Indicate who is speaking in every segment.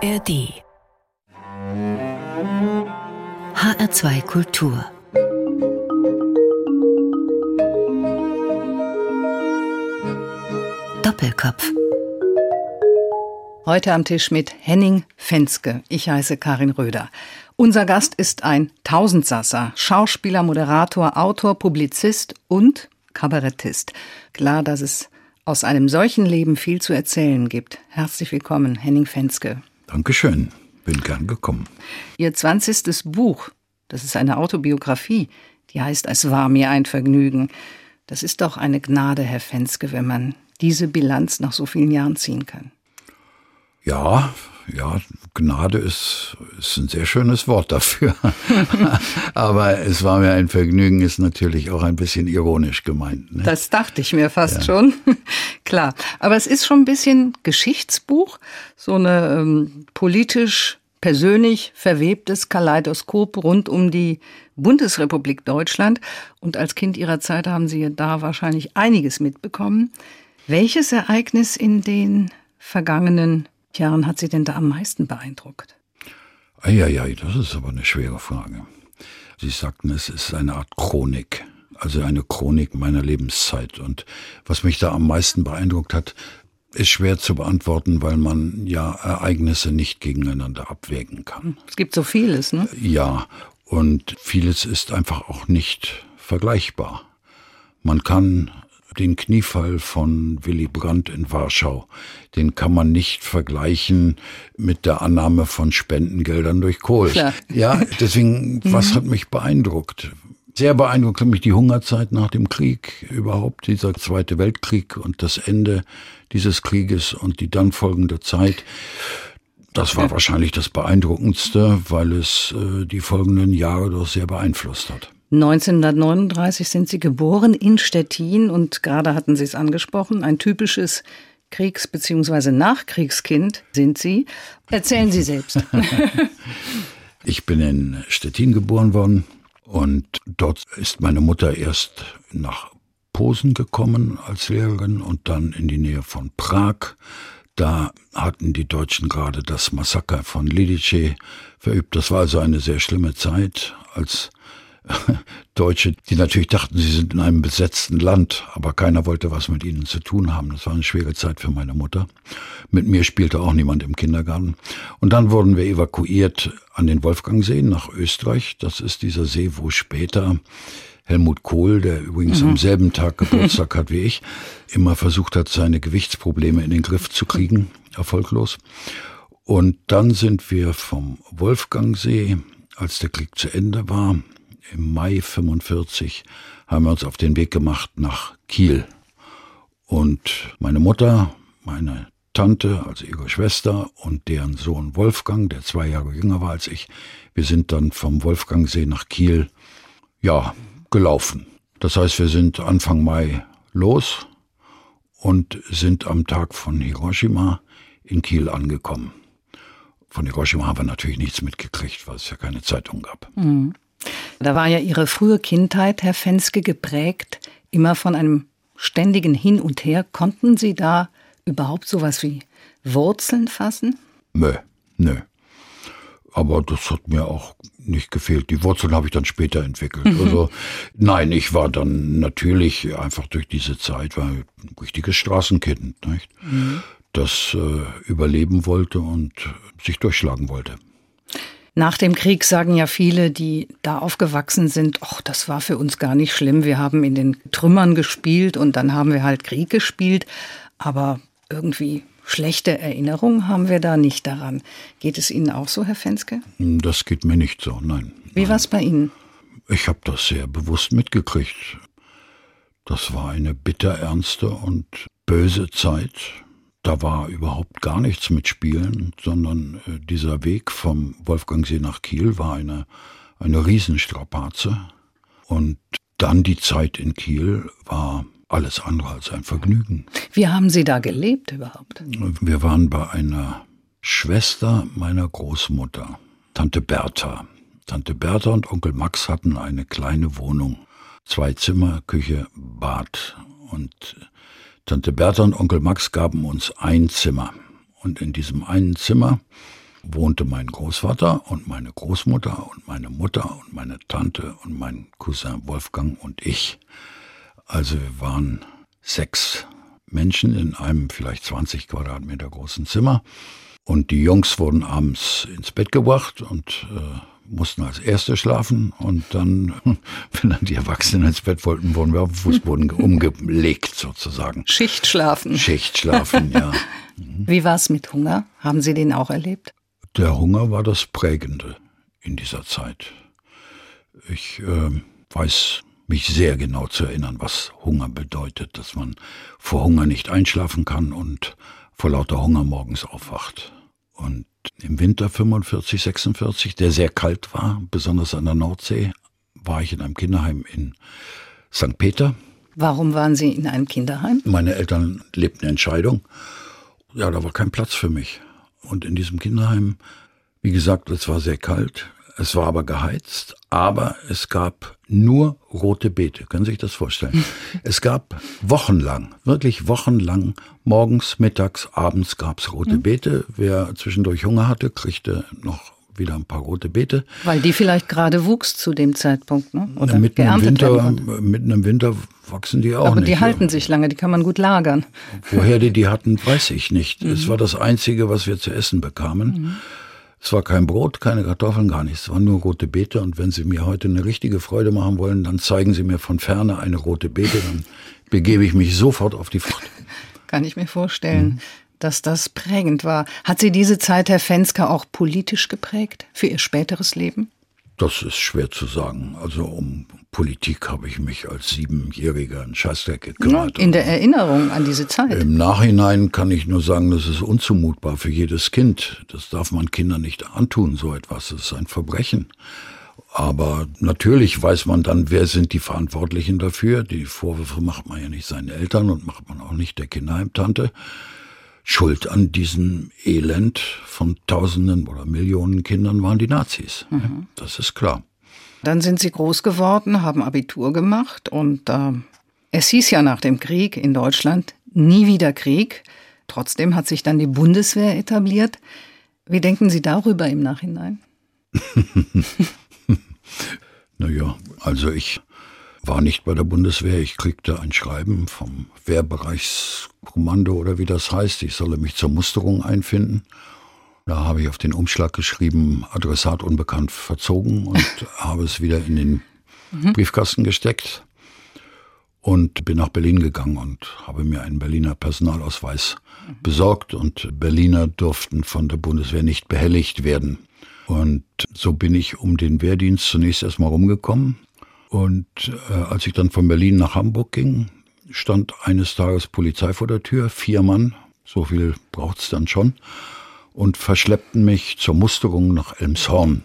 Speaker 1: ARD HR2 Kultur Doppelkopf.
Speaker 2: Heute am Tisch mit Henning Fenske. Ich heiße Karin Röder. Unser Gast ist ein Tausendsasser, Schauspieler, Moderator, Autor, Publizist und Kabarettist. Klar, dass es aus einem solchen Leben viel zu erzählen gibt. Herzlich willkommen, Henning Fenske.
Speaker 3: Dankeschön, bin gern gekommen.
Speaker 2: Ihr 20. Buch, das ist eine Autobiografie, die heißt Es war mir ein Vergnügen. Das ist doch eine Gnade, Herr Fenske, wenn man diese Bilanz nach so vielen Jahren ziehen kann.
Speaker 3: Ja, Gnade ist ein sehr schönes Wort dafür. Aber es war mir ein Vergnügen, ist natürlich auch ein bisschen ironisch gemeint. Ne?
Speaker 2: Das dachte ich mir fast schon. Klar, aber es ist schon ein bisschen Geschichtsbuch, so eine politisch, persönlich verwebtes Kaleidoskop rund um die Bundesrepublik Deutschland. Und als Kind Ihrer Zeit haben Sie da wahrscheinlich einiges mitbekommen. Welches Ereignis in den vergangenen Jahren hat Sie denn da am meisten beeindruckt?
Speaker 3: Das ist aber eine schwere Frage. Sie sagten, es ist eine Art Chronik, also eine Chronik meiner Lebenszeit. Und was mich da am meisten beeindruckt hat, ist schwer zu beantworten, weil man ja Ereignisse nicht gegeneinander abwägen kann.
Speaker 2: Es gibt so vieles, ne?
Speaker 3: Ja, und vieles ist einfach auch nicht vergleichbar. Man kann den Kniefall von Willy Brandt in Warschau, den kann man nicht vergleichen mit der Annahme von Spendengeldern durch Kohl.
Speaker 2: Klar.
Speaker 3: Ja, deswegen, was hat mich beeindruckt? Sehr beeindruckt hat mich die Hungerzeit nach dem Krieg, überhaupt dieser Zweite Weltkrieg und das Ende dieses Krieges und die dann folgende Zeit. Das war wahrscheinlich das Beeindruckendste, weil es die folgenden Jahre doch sehr beeinflusst hat.
Speaker 2: 1939 sind Sie geboren in Stettin und gerade hatten Sie es angesprochen, ein typisches Kriegs- bzw. Nachkriegskind sind Sie. Erzählen Sie selbst.
Speaker 3: Ich bin in Stettin geboren worden und dort ist meine Mutter erst nach Posen gekommen als Lehrerin und dann in die Nähe von Prag. Da hatten die Deutschen gerade das Massaker von Lidice verübt. Das war also eine sehr schlimme Zeit als Deutsche, die natürlich dachten, sie sind in einem besetzten Land, aber keiner wollte was mit ihnen zu tun haben. Das war eine schwere Zeit für meine Mutter. Mit mir spielte auch niemand im Kindergarten. Und dann wurden wir evakuiert an den Wolfgangsee nach Österreich. Das ist dieser See, wo später Helmut Kohl, der übrigens am selben Tag Geburtstag hat wie ich, immer versucht hat, seine Gewichtsprobleme in den Griff zu kriegen, erfolglos. Und dann sind wir vom Wolfgangsee, als der Krieg zu Ende war, im Mai 1945 haben wir uns auf den Weg gemacht nach Kiel. Und meine Mutter, meine Tante, also ihre Schwester und deren Sohn Wolfgang, der 2 Jahre jünger war als ich, wir sind dann vom Wolfgangsee nach Kiel, gelaufen. Das heißt, wir sind Anfang Mai los und sind am Tag von Hiroshima in Kiel angekommen. Von Hiroshima haben wir natürlich nichts mitgekriegt, weil es ja keine Zeitung gab.
Speaker 2: Mhm. Da war ja Ihre frühe Kindheit, Herr Fenske, geprägt, immer von einem ständigen Hin und Her. Konnten Sie da überhaupt sowas wie Wurzeln fassen?
Speaker 3: Nö. Aber das hat mir auch nicht gefehlt. Die Wurzeln habe ich dann später entwickelt. Also nein, ich war dann natürlich einfach durch diese Zeit war ein richtiges Straßenkind, nicht? Das überleben wollte und sich durchschlagen wollte.
Speaker 2: Nach dem Krieg sagen ja viele, die da aufgewachsen sind, das war für uns gar nicht schlimm. Wir haben in den Trümmern gespielt und dann haben wir halt Krieg gespielt. Aber irgendwie schlechte Erinnerungen haben wir da nicht daran. Geht es Ihnen auch so, Herr Fenske?
Speaker 3: Das geht mir nicht so, nein.
Speaker 2: Wie war es bei Ihnen?
Speaker 3: Ich habe das sehr bewusst mitgekriegt. Das war eine bitterernste und böse Zeit. Da war überhaupt gar nichts mit Spielen, sondern dieser Weg vom Wolfgangsee nach Kiel war eine Riesenstrapaze. Und dann die Zeit in Kiel war alles andere als ein Vergnügen.
Speaker 2: Wie haben Sie da gelebt überhaupt?
Speaker 3: Wir waren bei einer Schwester meiner Großmutter, Tante Bertha. Tante Bertha und Onkel Max hatten eine kleine Wohnung. 2 Zimmer, Küche, Bad. Und Tante Bertha und Onkel Max gaben uns ein Zimmer. Und in diesem einen Zimmer wohnte mein Großvater und meine Großmutter und meine Mutter und meine Tante und mein Cousin Wolfgang und ich. Also wir waren 6 Menschen in einem vielleicht 20 Quadratmeter großen Zimmer. Und die Jungs wurden abends ins Bett gebracht und mussten als Erste schlafen. Und dann, wenn dann die Erwachsenen ins Bett wollten, wurden wir auf den Fußboden umgelegt sozusagen.
Speaker 2: Schichtschlafen.
Speaker 3: Schichtschlafen, ja.
Speaker 2: Wie war es mit Hunger? Haben Sie den auch erlebt?
Speaker 3: Der Hunger war das Prägende in dieser Zeit. Ich weiß mich sehr genau zu erinnern, was Hunger bedeutet, dass man vor Hunger nicht einschlafen kann und vor lauter Hunger morgens aufwacht. Und im Winter 45, 46, der sehr kalt war, besonders an der Nordsee, war ich in einem Kinderheim in St. Peter.
Speaker 2: Warum waren Sie in einem Kinderheim?
Speaker 3: Meine Eltern lebten in Scheidung. Ja, da war kein Platz für mich. Und in diesem Kinderheim, wie gesagt, es war sehr kalt, es war aber geheizt, aber es gab nur rote Beete. Können Sie sich das vorstellen? Es gab wochenlang, wirklich wochenlang, morgens, mittags, abends gab es rote Beete. Wer zwischendurch Hunger hatte, kriegte noch wieder ein paar rote Beete.
Speaker 2: Weil die vielleicht gerade wuchs zu dem Zeitpunkt, ne? Oder
Speaker 3: mitten im Winter wachsen die auch
Speaker 2: aber
Speaker 3: nicht.
Speaker 2: Aber die halten sich lange, die kann man gut lagern.
Speaker 3: Woher die hatten, weiß ich nicht. Es war das Einzige, was wir zu essen bekamen. Es war kein Brot, keine Kartoffeln, gar nichts. Es waren nur rote Beete. Und wenn Sie mir heute eine richtige Freude machen wollen, dann zeigen Sie mir von Ferne eine rote Beete. Dann begebe ich mich sofort auf die Flucht.
Speaker 2: Kann ich mir vorstellen, dass das prägend war. Hat Sie diese Zeit, Herr Fenske, auch politisch geprägt für Ihr späteres Leben?
Speaker 3: Das ist schwer zu sagen. Also um Politik habe ich mich als 7-Jähriger einen Scheißdreck gekümmert.
Speaker 2: In der Erinnerung an diese Zeit.
Speaker 3: Im Nachhinein kann ich nur sagen, das ist unzumutbar für jedes Kind. Das darf man Kindern nicht antun, so etwas. Das ist ein Verbrechen. Aber natürlich weiß man dann, wer sind die Verantwortlichen dafür. Die Vorwürfe macht man ja nicht seinen Eltern und macht man auch nicht der Kinderheimtante. Schuld an diesem Elend von Tausenden oder Millionen Kindern waren die Nazis. Das ist klar.
Speaker 2: Dann sind Sie groß geworden, haben Abitur gemacht und es hieß ja nach dem Krieg in Deutschland, nie wieder Krieg. Trotzdem hat sich dann die Bundeswehr etabliert. Wie denken Sie darüber im Nachhinein?
Speaker 3: Naja, also ich war nicht bei der Bundeswehr. Ich kriegte ein Schreiben vom Wehrbereichskommando oder wie das heißt. Ich solle mich zur Musterung einfinden. Da habe ich auf den Umschlag geschrieben, Adressat unbekannt verzogen und habe es wieder in den Briefkasten gesteckt und bin nach Berlin gegangen und habe mir einen Berliner Personalausweis besorgt. Und Berliner durften von der Bundeswehr nicht behelligt werden. Und so bin ich um den Wehrdienst zunächst erstmal rumgekommen. Und als ich dann von Berlin nach Hamburg ging, stand eines Tages Polizei vor der Tür, 4 Mann, so viel braucht's dann schon, und verschleppten mich zur Musterung nach Elmshorn.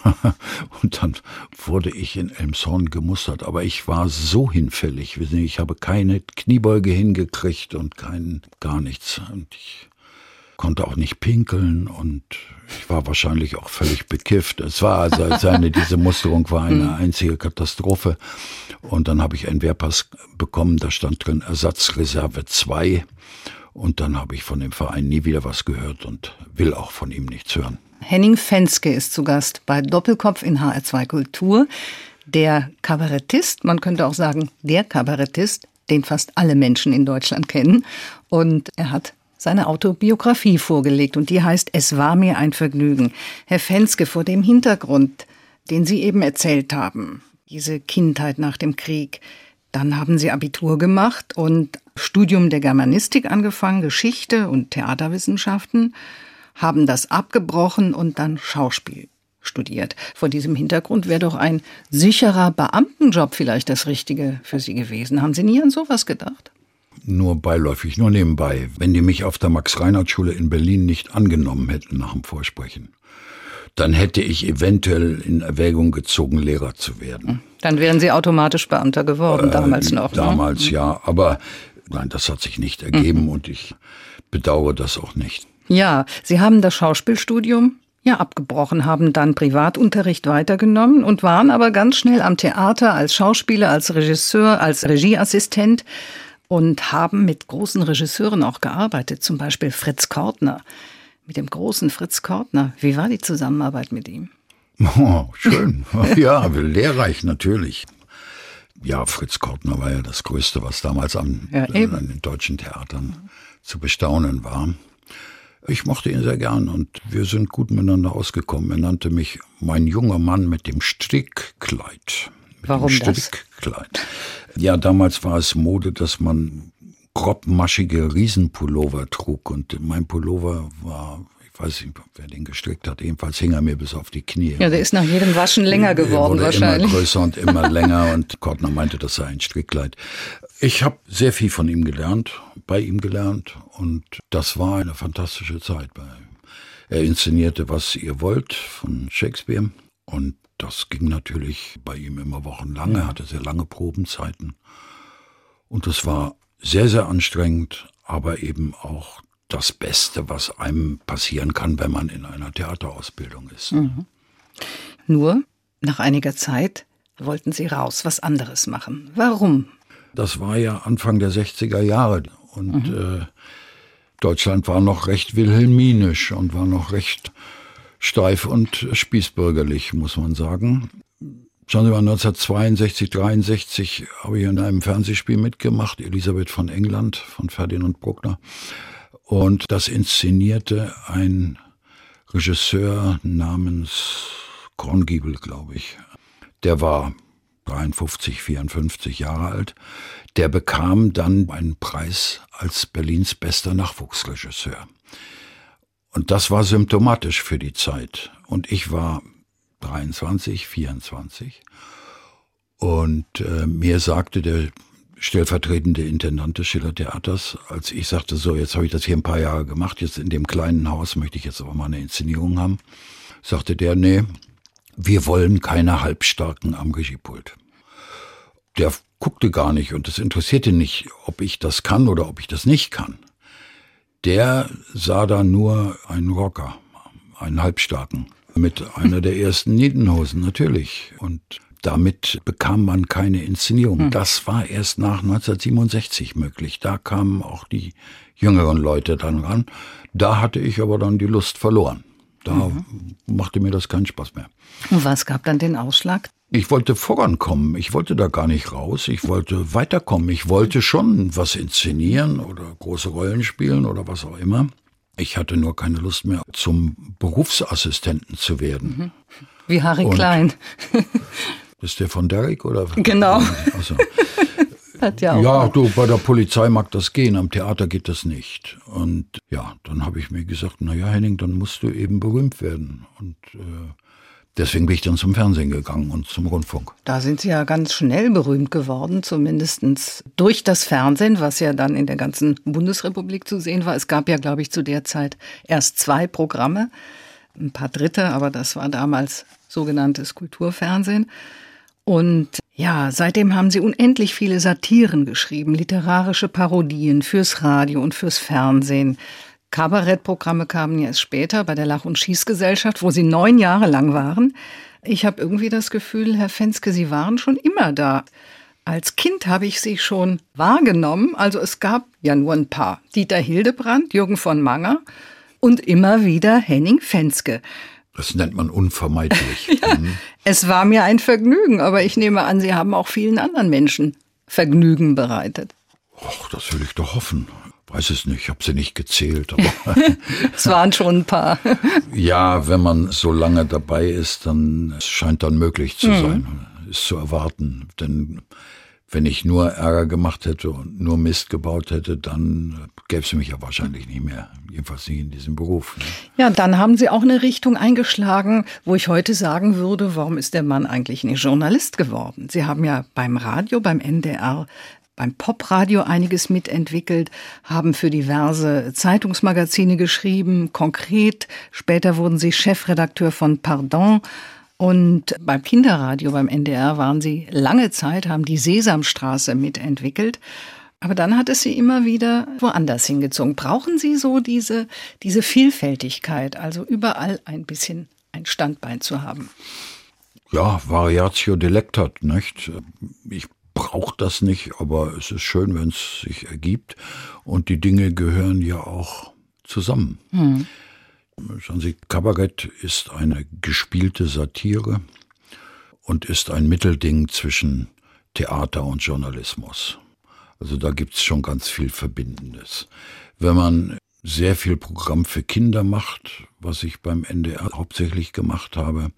Speaker 3: Und dann wurde ich in Elmshorn gemustert. Aber ich war so hinfällig. Ich habe keine Kniebeuge hingekriegt und gar nichts. Und ich konnte auch nicht pinkeln und ich war wahrscheinlich auch völlig bekifft. Es war diese Musterung war eine einzige Katastrophe. Und dann habe ich einen Wehrpass bekommen, da stand drin Ersatzreserve 2. Und dann habe ich von dem Verein nie wieder was gehört und will auch von ihm nichts hören.
Speaker 2: Henning Fenske ist zu Gast bei Doppelkopf in HR2 Kultur. Der Kabarettist, man könnte auch sagen, der Kabarettist, den fast alle Menschen in Deutschland kennen. Und er hat seine Autobiografie vorgelegt und die heißt Es war mir ein Vergnügen. Herr Fenske, vor dem Hintergrund, den Sie eben erzählt haben, diese Kindheit nach dem Krieg, dann haben Sie Abitur gemacht und Studium der Germanistik angefangen, Geschichte und Theaterwissenschaften, haben das abgebrochen und dann Schauspiel studiert. Vor diesem Hintergrund wäre doch ein sicherer Beamtenjob vielleicht das Richtige für Sie gewesen. Haben Sie nie an sowas gedacht?
Speaker 3: Nur beiläufig, nur nebenbei. Wenn die mich auf der Max-Reinhardt-Schule in Berlin nicht angenommen hätten nach dem Vorsprechen, dann hätte ich eventuell in Erwägung gezogen, Lehrer zu werden.
Speaker 2: Dann wären Sie automatisch Beamter geworden, damals noch.
Speaker 3: Damals ja, aber nein, das hat sich nicht ergeben und ich bedauere das auch nicht.
Speaker 2: Ja, Sie haben das Schauspielstudium abgebrochen, haben dann Privatunterricht weitergenommen und waren aber ganz schnell am Theater als Schauspieler, als Regisseur, als Regieassistent und haben mit großen Regisseuren auch gearbeitet, zum Beispiel Fritz Kortner. mit dem großen Fritz Kortner. Wie war die Zusammenarbeit mit ihm?
Speaker 3: Oh, schön. Ja, lehrreich natürlich. Ja, Fritz Kortner war ja das Größte, was damals an den deutschen Theatern zu bestaunen war. Ich mochte ihn sehr gern und wir sind gut miteinander ausgekommen. Er nannte mich mein junger Mann mit dem Strickkleid.
Speaker 2: Warum
Speaker 3: Strickkleid? Das? Ja, damals war es Mode, dass man grobmaschige Riesenpullover trug und mein Pullover war, ich weiß nicht, wer den gestrickt hat, jedenfalls hing er mir bis auf die Knie.
Speaker 2: Ja, der ist nach jedem Waschen länger geworden
Speaker 3: wurde
Speaker 2: wahrscheinlich.
Speaker 3: Immer größer und immer länger und Kortner meinte, das sei ein Strickkleid. Ich habe sehr viel von ihm gelernt, bei ihm gelernt und das war eine fantastische Zeit. Er inszenierte Was ihr wollt von Shakespeare und das ging natürlich bei ihm immer wochenlang. Er hatte sehr lange Probenzeiten und das war sehr, sehr anstrengend, aber eben auch das Beste, was einem passieren kann, wenn man in einer Theaterausbildung ist.
Speaker 2: Mhm. Nur, nach einiger Zeit wollten Sie raus, was anderes machen. Warum?
Speaker 3: Das war ja Anfang der 60er Jahre und Deutschland war noch recht wilhelminisch und war noch recht steif und spießbürgerlich, muss man sagen. Schauen Sie mal, 1962, 1963 habe ich in einem Fernsehspiel mitgemacht, Elisabeth von England von Ferdinand Bruckner. Und das inszenierte ein Regisseur namens Korngiebel, glaube ich. Der war 53, 54 Jahre alt. Der bekam dann einen Preis als Berlins bester Nachwuchsregisseur. Und das war symptomatisch für die Zeit. Und ich war 23, 24. Und mir sagte der stellvertretende Intendant des Schillertheaters, als ich sagte, so, jetzt habe ich das hier ein paar Jahre gemacht, jetzt in dem kleinen Haus möchte ich jetzt aber mal eine Inszenierung haben, sagte der, nee, wir wollen keine Halbstarken am Regiepult. Der guckte gar nicht und es interessierte nicht, ob ich das kann oder ob ich das nicht kann. Der sah da nur einen Rocker, einen Halbstarken, mit einer der ersten Niedenhosen, natürlich. Und damit bekam man keine Inszenierung. Das war erst nach 1967 möglich. Da kamen auch die jüngeren Leute dann ran. Da hatte ich aber dann die Lust verloren. Da machte mir das keinen Spaß mehr.
Speaker 2: Und was gab dann den Ausschlag?
Speaker 3: Ich wollte vorankommen. Ich wollte da gar nicht raus. Ich wollte weiterkommen. Ich wollte schon was inszenieren oder große Rollen spielen oder was auch immer. Ich hatte nur keine Lust mehr, zum Berufsassistenten zu werden.
Speaker 2: Wie Harry Klein.
Speaker 3: Ist der von Derrick oder?
Speaker 2: Genau.
Speaker 3: Also,
Speaker 2: Hat ja auch.
Speaker 3: Ja, du, bei der Polizei mag das gehen, am Theater geht das nicht. Und ja, dann habe ich mir gesagt, na ja, Henning, dann musst du eben berühmt werden. Und deswegen bin ich dann zum Fernsehen gegangen und zum Rundfunk.
Speaker 2: Da sind Sie ja ganz schnell berühmt geworden, zumindest durch das Fernsehen, was ja dann in der ganzen Bundesrepublik zu sehen war. Es gab ja, glaube ich, zu der Zeit erst 2 Programme, ein paar dritte, aber das war damals sogenanntes Kulturfernsehen. Und ja, seitdem haben Sie unendlich viele Satiren geschrieben, literarische Parodien fürs Radio und fürs Fernsehen. Kabarettprogramme kamen ja erst später bei der Lach- und Schießgesellschaft, wo Sie 9 Jahre lang waren. Ich habe irgendwie das Gefühl, Herr Fenske, Sie waren schon immer da. Als Kind habe ich Sie schon wahrgenommen. Also es gab ja nur ein paar. Dieter Hildebrandt, Jürgen von Manger und immer wieder Henning Fenske.
Speaker 3: Das nennt man unvermeidlich.
Speaker 2: Ja, es war mir ein Vergnügen, aber ich nehme an, Sie haben auch vielen anderen Menschen Vergnügen bereitet.
Speaker 3: Och, das will ich doch hoffen. Weiß es nicht, ich habe sie nicht gezählt. Aber
Speaker 2: es waren schon ein paar.
Speaker 3: Ja, wenn man so lange dabei ist, dann es scheint dann möglich zu sein, ist zu erwarten. Denn wenn ich nur Ärger gemacht hätte und nur Mist gebaut hätte, dann gäbe es mich ja wahrscheinlich nicht mehr. Jedenfalls nicht in diesem Beruf. Ne?
Speaker 2: Ja, dann haben Sie auch eine Richtung eingeschlagen, wo ich heute sagen würde, warum ist der Mann eigentlich nicht Journalist geworden? Sie haben ja beim Radio, beim NDR, beim Popradio einiges mitentwickelt, haben für diverse Zeitungsmagazine geschrieben, konkret. Später wurden Sie Chefredakteur von Pardon. Und beim Kinderradio, beim NDR waren Sie lange Zeit, haben die Sesamstraße mitentwickelt. Aber dann hat es Sie immer wieder woanders hingezogen. Brauchen Sie so diese Vielfältigkeit, also überall ein bisschen ein Standbein zu haben?
Speaker 3: Ja, Variatio Delectat, nicht? Ich brauche das nicht, aber es ist schön, wenn es sich ergibt. Und die Dinge gehören ja auch zusammen. Schauen Sie, Kabarett ist eine gespielte Satire und ist ein Mittelding zwischen Theater und Journalismus. Also da gibt's schon ganz viel Verbindendes. Wenn man sehr viel Programm für Kinder macht, was ich beim NDR hauptsächlich gemacht habe,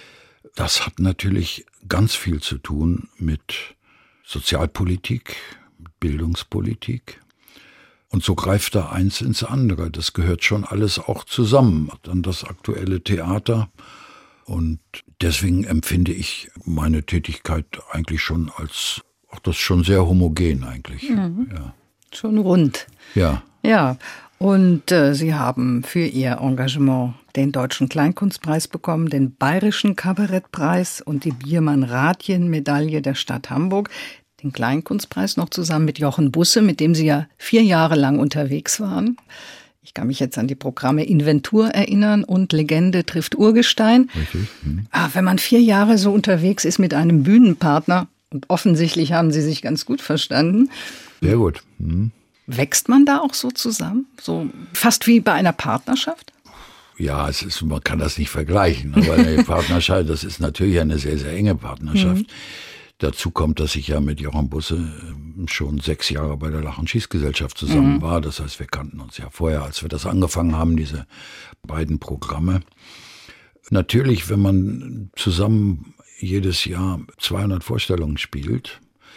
Speaker 3: das hat natürlich ganz viel zu tun mit Sozialpolitik, Bildungspolitik. Und so greift da eins ins andere. Das gehört schon alles auch zusammen. Dann das aktuelle Theater. Und deswegen empfinde ich meine Tätigkeit eigentlich schon als, auch das ist schon sehr homogen eigentlich.
Speaker 2: Mhm.
Speaker 3: Ja.
Speaker 2: Schon rund.
Speaker 3: Ja.
Speaker 2: Ja, und Sie haben für Ihr Engagement den Deutschen Kleinkunstpreis bekommen, den Bayerischen Kabarettpreis und die Biermann-Rathjen-Medaille der Stadt Hamburg. Den Kleinkunstpreis noch zusammen mit Jochen Busse, mit dem Sie ja 4 Jahre lang unterwegs waren. Ich kann mich jetzt an die Programme Inventur erinnern und Legende trifft Urgestein.
Speaker 3: Richtig.
Speaker 2: Wenn man 4 Jahre so unterwegs ist mit einem Bühnenpartner, und offensichtlich haben Sie sich ganz gut verstanden.
Speaker 3: Sehr gut.
Speaker 2: Wächst man da auch so zusammen? So fast wie bei einer Partnerschaft?
Speaker 3: Ja, man kann das nicht vergleichen. Aber eine Partnerschaft, das ist natürlich eine sehr, sehr enge Partnerschaft. Dazu kommt, dass ich ja mit Jochen Busse schon 6 Jahre bei der Lach- und Schießgesellschaft zusammen war. Das heißt, wir kannten uns ja vorher, als wir das angefangen haben, diese beiden Programme. Natürlich, wenn man zusammen jedes Jahr 200 Vorstellungen spielt,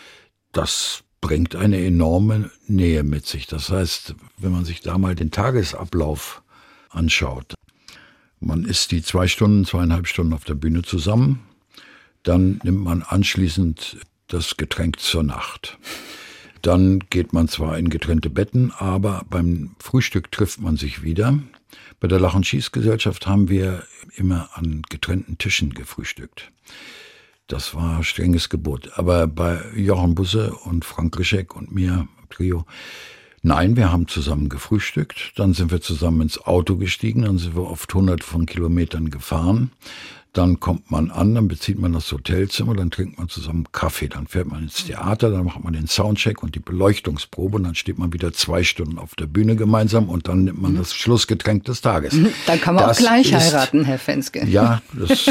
Speaker 3: das bringt eine enorme Nähe mit sich. Das heißt, wenn man sich da mal den Tagesablauf anschaut, man ist die 2,5 Stunden auf der Bühne zusammen, dann nimmt man anschließend das Getränk zur Nacht. Dann geht man zwar in getrennte Betten, aber beim Frühstück trifft man sich wieder. Bei der Lach- und Schießgesellschaft haben wir immer an getrennten Tischen gefrühstückt. Das war strenges Gebot. Aber bei Jochen Busse und Frank Rischek und mir, Trio, nein, wir haben zusammen gefrühstückt. Dann sind wir zusammen ins Auto gestiegen. Dann sind wir oft 100 von Kilometern gefahren. Dann kommt man an, dann bezieht man das Hotelzimmer, dann trinkt man zusammen Kaffee. Dann fährt man ins Theater, dann macht man den Soundcheck und die Beleuchtungsprobe. Und dann steht man wieder 2 Stunden auf der Bühne gemeinsam und dann nimmt man das Schlussgetränk des Tages.
Speaker 2: Dann kann man auch gleich heiraten, Herr Fenske.
Speaker 3: Ja, das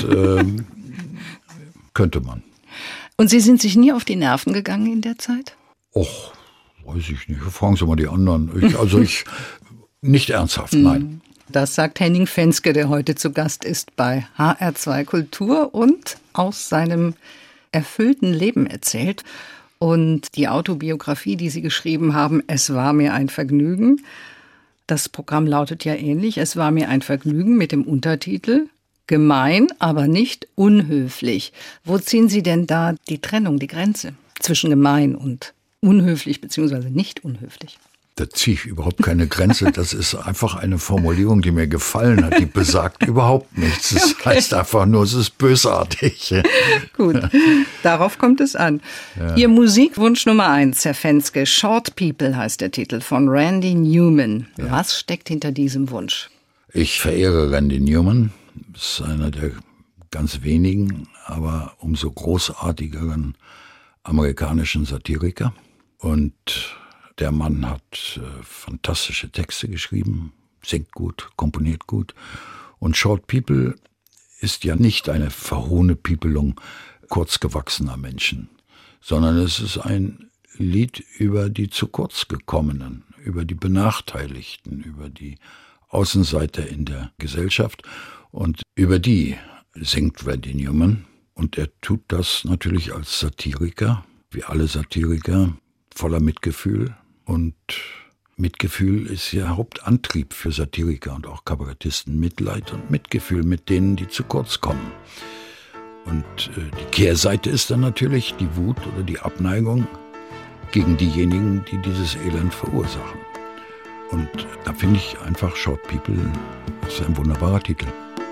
Speaker 3: könnte man.
Speaker 2: Und Sie sind sich nie auf die Nerven gegangen in der Zeit?
Speaker 3: Och, weiß ich nicht. Fragen Sie mal die anderen. Ich nicht ernsthaft, nein.
Speaker 2: Das sagt Henning Fenske, der heute zu Gast ist bei HR2 Kultur und aus seinem erfüllten Leben erzählt. Und die Autobiografie, die Sie geschrieben haben, Es war mir ein Vergnügen. Das Programm lautet ja ähnlich. Es war mir ein Vergnügen mit dem Untertitel Gemein, aber nicht unhöflich. Wo ziehen Sie denn da die Trennung, die Grenze zwischen gemein und unhöflich bzw. nicht unhöflich?
Speaker 3: Da ziehe ich überhaupt keine Grenze. Das ist einfach eine Formulierung, die mir gefallen hat. Die besagt überhaupt nichts. Das heißt einfach nur, es ist bösartig.
Speaker 2: Gut, darauf kommt es an. Ja. Ihr Musikwunsch Nummer 1, Herr Fenske, Short People heißt der Titel von Randy Newman. Ja. Was steckt hinter diesem Wunsch?
Speaker 3: Ich verehre Randy Newman. Das ist einer der ganz wenigen, aber umso großartigeren amerikanischen Satiriker. Und der Mann hat fantastische Texte geschrieben, singt gut, komponiert gut. Und Short People ist ja nicht eine Verhohnepiepelung kurzgewachsener Menschen, sondern es ist ein Lied über die zu kurz gekommenen, über die Benachteiligten, über die Außenseiter in der Gesellschaft. Und über die singt Randy Newman. Und er tut das natürlich als Satiriker, wie alle Satiriker, voller Mitgefühl. Und Mitgefühl ist ja Hauptantrieb für Satiriker und auch Kabarettisten. Mitleid und Mitgefühl mit denen, die zu kurz kommen. Und die Kehrseite ist dann natürlich die Wut oder die Abneigung gegen diejenigen, die dieses Elend verursachen. Und da finde ich einfach Short People, das ist ein wunderbarer Titel.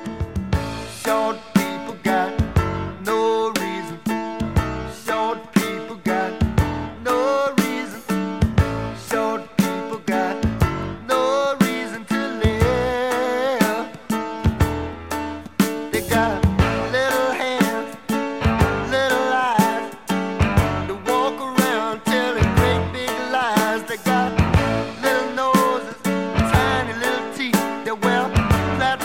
Speaker 4: Short people got no reason. Short people got no reason. Short people got no reason to live. They got little hands, little eyes. They walk around telling great big lies. They got little noses, tiny little teeth. They wear flat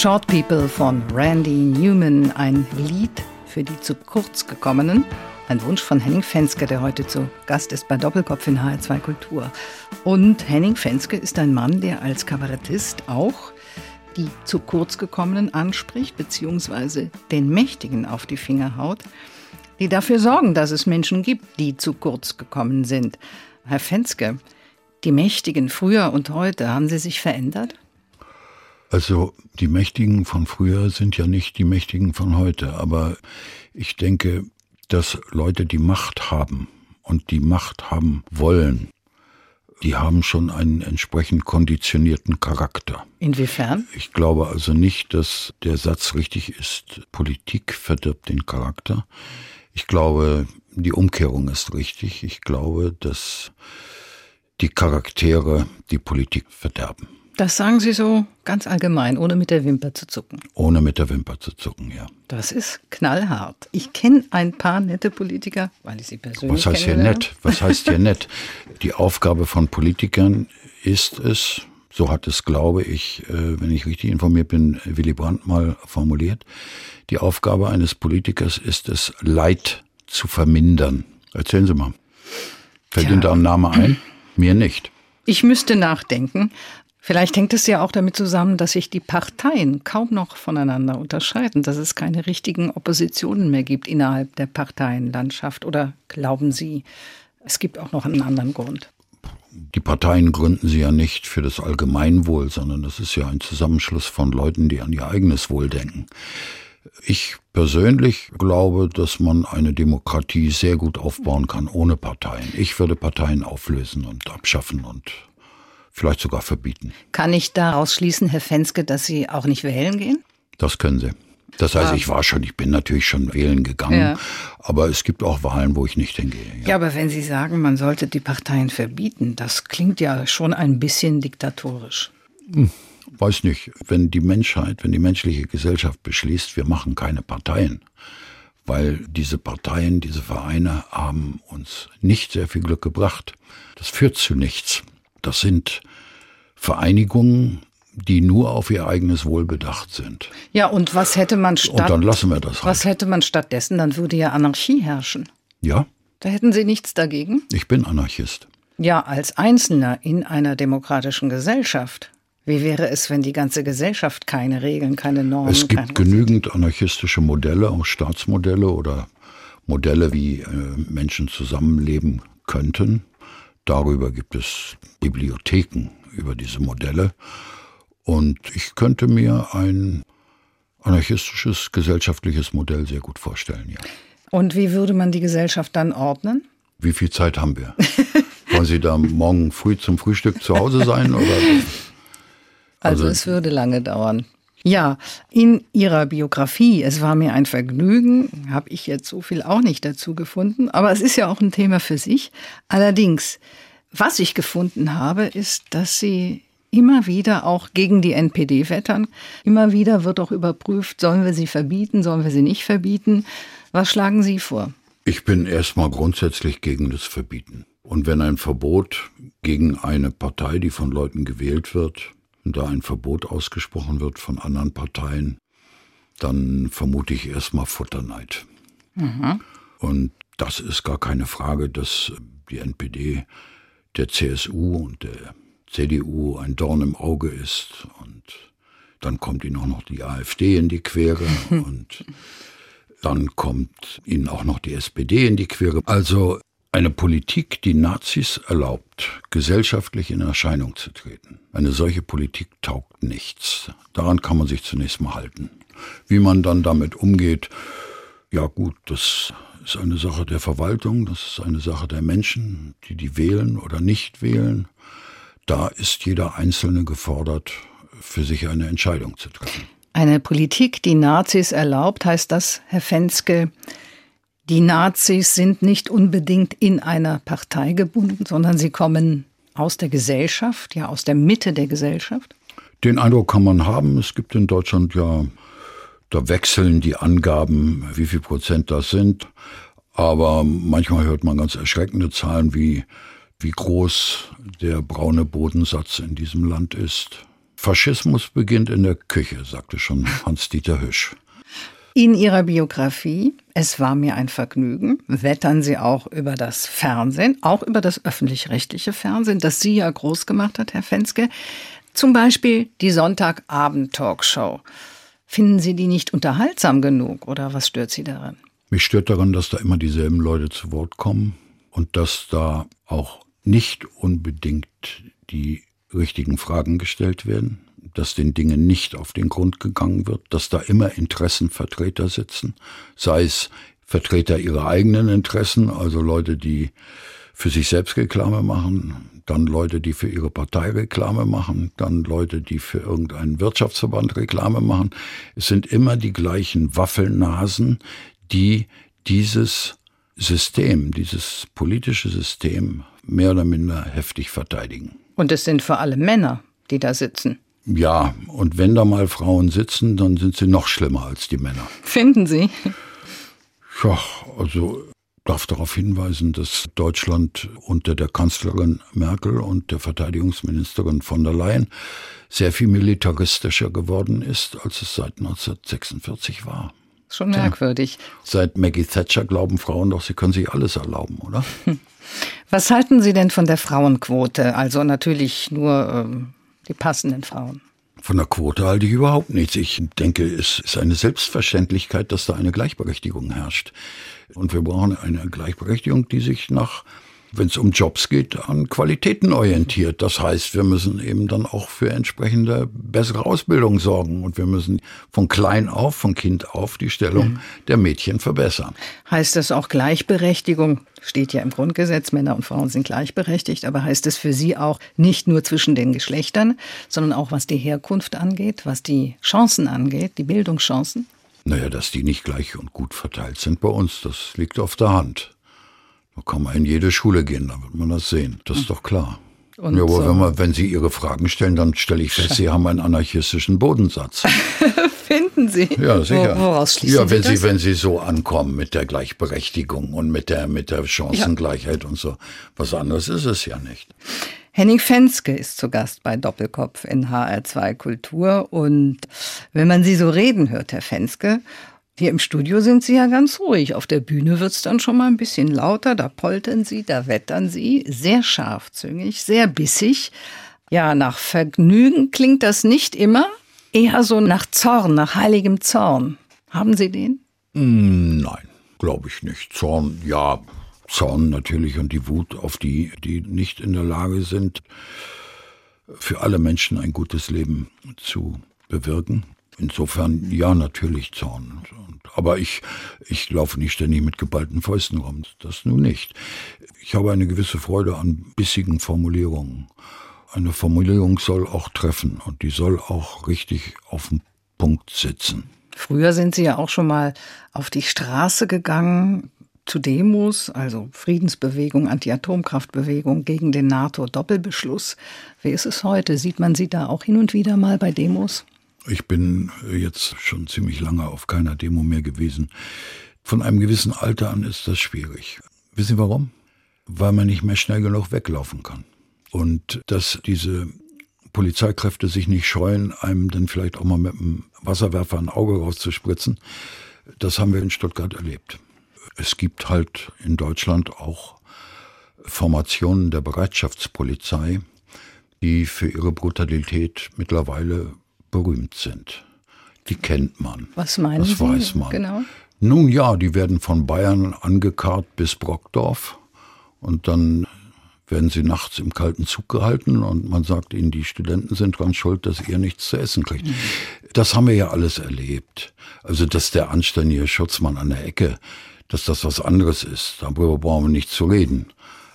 Speaker 2: Short People von Randy Newman, ein Lied für die zu kurz gekommenen. Ein Wunsch von Henning Fenske, der heute zu Gast ist bei Doppelkopf in HR2 Kultur. Und Henning Fenske ist ein Mann, der als Kabarettist auch die zu kurz gekommenen anspricht, beziehungsweise den Mächtigen auf die Finger haut, die dafür sorgen, dass es Menschen gibt, die zu kurz gekommen sind. Herr Fenske, die Mächtigen früher und heute, haben sie sich verändert?
Speaker 3: Also die Mächtigen von früher sind ja nicht die Mächtigen von heute, aber ich denke, dass Leute, die Macht haben und die Macht haben wollen, die haben schon einen entsprechend konditionierten Charakter.
Speaker 2: Inwiefern?
Speaker 3: Ich glaube also nicht, dass der Satz richtig ist, Politik verdirbt den Charakter. Ich glaube, die Umkehrung ist richtig. Ich glaube, dass die Charaktere die Politik verderben.
Speaker 2: Das sagen Sie so ganz allgemein, ohne mit der Wimper zu zucken.
Speaker 3: Ohne mit der Wimper zu zucken, ja.
Speaker 2: Das ist knallhart. Ich kenne ein paar nette Politiker, weil ich sie persönlich
Speaker 3: kenne. Was heißt hier nett? Was heißt hier nett? Die Aufgabe von Politikern ist es, so hat es, glaube ich, wenn ich richtig informiert bin, Willy Brandt mal formuliert, die Aufgabe eines Politikers ist es, Leid zu vermindern. Erzählen Sie mal. Fällt Ihnen da ein Name ein? Mir nicht.
Speaker 2: Ich müsste nachdenken. Vielleicht hängt es ja auch damit zusammen, dass sich die Parteien kaum noch voneinander unterscheiden, dass es keine richtigen Oppositionen mehr gibt innerhalb der Parteienlandschaft. Oder glauben Sie, es gibt auch noch einen anderen Grund?
Speaker 3: Die Parteien gründen sie ja nicht für das Allgemeinwohl, sondern das ist ja ein Zusammenschluss von Leuten, die an ihr eigenes Wohl denken. Ich persönlich glaube, dass man eine Demokratie sehr gut aufbauen kann ohne Parteien. Ich würde Parteien auflösen und abschaffen und vielleicht sogar verbieten.
Speaker 2: Kann ich daraus schließen, Herr Fenske, dass Sie auch nicht wählen gehen?
Speaker 3: Das können Sie. Das heißt, ich bin natürlich schon wählen gegangen, ja. Aber es gibt auch Wahlen, wo ich nicht hingehe.
Speaker 2: Ja, aber wenn Sie sagen, man sollte die Parteien verbieten, das klingt ja schon ein bisschen diktatorisch.
Speaker 3: Weiß nicht, wenn die menschliche Gesellschaft beschließt, wir machen keine Parteien, weil diese Parteien, diese Vereine haben uns nicht sehr viel Glück gebracht. Das führt zu nichts. Das sind Vereinigungen, die nur auf ihr eigenes Wohl bedacht sind.
Speaker 2: Ja, und was hätte man
Speaker 3: Und dann lassen wir das halt.
Speaker 2: Was hätte man stattdessen? Dann würde ja Anarchie herrschen.
Speaker 3: Ja.
Speaker 2: Da hätten Sie nichts dagegen?
Speaker 3: Ich bin Anarchist.
Speaker 2: Ja, als Einzelner in einer demokratischen Gesellschaft. Wie wäre es, wenn die ganze Gesellschaft keine Regeln, keine Normen...
Speaker 3: Es gibt genügend anarchistische Modelle, auch Staatsmodelle oder Modelle, wie Menschen zusammenleben könnten. Darüber gibt es Bibliotheken über diese Modelle. Und ich könnte mir ein anarchistisches gesellschaftliches Modell sehr gut vorstellen, ja.
Speaker 2: Und wie würde man die Gesellschaft dann ordnen?
Speaker 3: Wie viel Zeit haben wir? Wollen Sie da morgen früh zum Frühstück zu Hause sein? Oder?
Speaker 2: Also es würde lange dauern. Ja, in Ihrer Biografie, es war mir ein Vergnügen, habe ich jetzt so viel auch nicht dazu gefunden, aber es ist ja auch ein Thema für sich. Allerdings, was ich gefunden habe, ist, dass Sie immer wieder auch gegen die NPD wettern. Immer wieder wird auch überprüft, sollen wir sie verbieten, sollen wir sie nicht verbieten. Was schlagen Sie vor? Ich
Speaker 3: bin erstmal grundsätzlich gegen das Verbieten. Und wenn ein Verbot gegen eine Partei, die von Leuten gewählt wird, und da ein Verbot ausgesprochen wird von anderen Parteien, dann vermute ich erstmal Futterneid. Mhm. Und das ist gar keine Frage, dass die NPD der CSU und der CDU ein Dorn im Auge ist. Und dann kommt ihnen auch noch die AfD in die Quere und dann kommt ihnen auch noch die SPD in die Quere. Also eine Politik, die Nazis erlaubt, gesellschaftlich in Erscheinung zu treten. Eine solche Politik taugt nichts. Daran kann man sich zunächst mal halten. Wie man dann damit umgeht, ja gut, das ist eine Sache der Verwaltung, das ist eine Sache der Menschen, die wählen oder nicht wählen. Da ist jeder Einzelne gefordert, für sich eine Entscheidung zu treffen. Eine Politik, die Nazis erlaubt, heißt das, Herr Fenske, die Nazis sind nicht unbedingt in einer Partei gebunden, sondern sie kommen aus der Gesellschaft, ja aus der Mitte der Gesellschaft? Den Eindruck kann man haben. Es gibt in Deutschland ja, da wechseln die Angaben, wie viel Prozent das sind. Aber manchmal hört man ganz erschreckende Zahlen, wie groß der braune Bodensatz in diesem Land ist. Faschismus beginnt in der Küche, sagte schon Hans-Dieter Hüsch.
Speaker 2: In Ihrer Biografie »Es war mir ein Vergnügen« wettern Sie auch über das Fernsehen, auch über das öffentlich-rechtliche Fernsehen, das Sie ja groß gemacht hat, Herr Fenske. Zum Beispiel die Sonntagabend-Talkshow. Finden Sie die nicht unterhaltsam genug oder was stört Sie daran?
Speaker 3: Mich stört daran, dass da immer dieselben Leute zu Wort kommen und dass da auch nicht unbedingt die richtigen Fragen gestellt werden, dass den Dingen nicht auf den Grund gegangen wird, dass da immer Interessenvertreter sitzen, sei es Vertreter ihrer eigenen Interessen, also Leute, die für sich selbst Reklame machen, dann Leute, die für ihre Partei Reklame machen, dann Leute, die für irgendeinen Wirtschaftsverband Reklame machen. Es sind immer die gleichen Waffelnasen, die dieses System, dieses politische System mehr oder minder heftig verteidigen.
Speaker 2: Und es sind vor allem Männer, die da sitzen.
Speaker 3: Ja, und wenn da mal Frauen sitzen, dann sind sie noch schlimmer als die Männer.
Speaker 2: Finden Sie?
Speaker 3: Ja, also darf darauf hinweisen, dass Deutschland unter der Kanzlerin Merkel und der Verteidigungsministerin von der Leyen sehr viel militaristischer geworden ist, als es seit 1946 war.
Speaker 2: Schon merkwürdig.
Speaker 3: Seit Maggie Thatcher glauben Frauen doch, sie können sich alles erlauben, oder?
Speaker 2: Was halten Sie denn von der Frauenquote? Also natürlich nur die passenden Frauen.
Speaker 3: Von der Quote halte ich überhaupt nichts. Ich denke, es ist eine Selbstverständlichkeit, dass da eine Gleichberechtigung herrscht. Und wir brauchen eine Gleichberechtigung, die sich nach, wenn es um Jobs geht, an Qualitäten orientiert. Das heißt, wir müssen eben dann auch für entsprechende bessere Ausbildung sorgen. Und wir müssen von klein auf, von Kind auf die Stellung der Mädchen verbessern.
Speaker 2: Heißt das auch Gleichberechtigung? Steht ja im Grundgesetz, Männer und Frauen sind gleichberechtigt. Aber heißt es für Sie auch nicht nur zwischen den Geschlechtern, sondern auch was die Herkunft angeht, was die Chancen angeht, die Bildungschancen?
Speaker 3: Naja, dass die nicht gleich und gut verteilt sind bei uns, das liegt auf der Hand. Da kann man in jede Schule gehen, dann wird man das sehen. Das ist doch klar.
Speaker 2: Und
Speaker 3: ja, aber
Speaker 2: so.
Speaker 3: wenn Sie Ihre Fragen stellen, dann stelle ich fest, Sie haben einen anarchistischen Bodensatz.
Speaker 2: Finden Sie?
Speaker 3: Ja, sicher.
Speaker 2: Woraus schließen
Speaker 3: ja,
Speaker 2: Sie das?
Speaker 3: wenn Sie so ankommen mit der Gleichberechtigung und mit der Chancengleichheit und so. Was anderes ist es ja nicht.
Speaker 2: Henning Fenske ist zu Gast bei Doppelkopf in HR2 Kultur. Und wenn man Sie so reden hört, Herr Fenske, hier im Studio sind Sie ja ganz ruhig. Auf der Bühne wird's dann schon mal ein bisschen lauter. Da poltern Sie, da wettern Sie. Sehr scharfzüngig, sehr bissig. Ja, nach Vergnügen klingt das nicht immer. Eher so nach Zorn, nach heiligem Zorn. Haben Sie den?
Speaker 3: Nein, glaube ich nicht. Zorn, ja, Zorn natürlich und die Wut auf die, die nicht in der Lage sind, für alle Menschen ein gutes Leben zu bewirken. Insofern, ja, natürlich Zorn. Aber ich laufe nicht ständig mit geballten Fäusten rum. Das nun nicht. Ich habe eine gewisse Freude an bissigen Formulierungen. Eine Formulierung soll auch treffen und die soll auch richtig auf den Punkt sitzen.
Speaker 2: Früher sind Sie ja auch schon mal auf die Straße gegangen, zu Demos, also Friedensbewegung, Anti-Atomkraftbewegung gegen den NATO-Doppelbeschluss. Wie ist es heute? Sieht man Sie da auch hin und wieder mal bei Demos?
Speaker 3: Ich bin jetzt schon ziemlich lange auf keiner Demo mehr gewesen. Von einem gewissen Alter an ist das schwierig. Wissen Sie warum? Weil man nicht mehr schnell genug weglaufen kann. Und dass diese Polizeikräfte sich nicht scheuen, einem dann vielleicht auch mal mit einem Wasserwerfer ein Auge rauszuspritzen, das haben wir in Stuttgart erlebt. Es gibt halt in Deutschland auch Formationen der Bereitschaftspolizei, die für ihre Brutalität mittlerweile berühmt sind. Die kennt man.
Speaker 2: Was meinen Sie?
Speaker 3: Das weiß man.
Speaker 2: Genau.
Speaker 3: Nun ja, die werden von Bayern angekarrt bis Brockdorf und dann werden sie nachts im kalten Zug gehalten und man sagt ihnen, die Studenten sind dran schuld, dass ihr nichts zu essen kriegt. Das haben wir ja alles erlebt. Also, dass der anständige Schutzmann an der Ecke, dass das was anderes ist, darüber brauchen wir nicht zu reden.